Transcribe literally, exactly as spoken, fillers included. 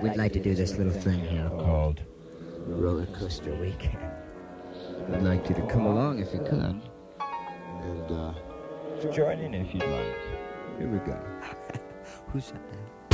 we'd like to do this little thing here called Roller Coaster Weekend. I'd like you to come along if you can. And, uh, join in if you'd like. Here we go. Who said that?